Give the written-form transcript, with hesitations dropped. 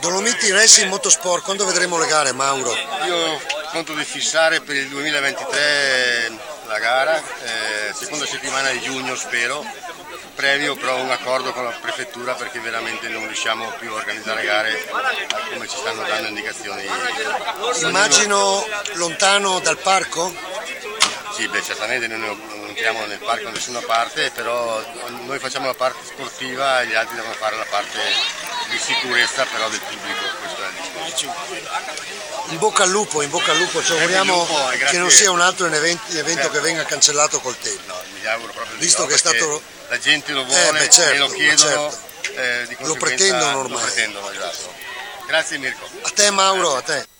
Dolomiti Racing Motorsport, quando vedremo le gare, Mauro? Io conto di fissare per il 2023 la gara, seconda settimana di giugno spero, previo però un accordo con la prefettura perché veramente non riusciamo più a organizzare gare come ci stanno dando indicazioni. Immagino lontano dal parco? Sì, beh, certamente noi non entriamo nel parco da nessuna parte, però noi facciamo la parte sportiva e gli altri devono fare la parte di sicurezza però del pubblico, questo è il discorso. In bocca al lupo, ci auguriamo che non sia un altro evento che venga cancellato col tempo. No, mi auguro proprio di visto no, che è stato... la gente lo vuole, certo, me lo chiedono, certo. Di Lo pretendono ormai. Lo pretendono, esatto. Grazie Mirko. A te Mauro, a te.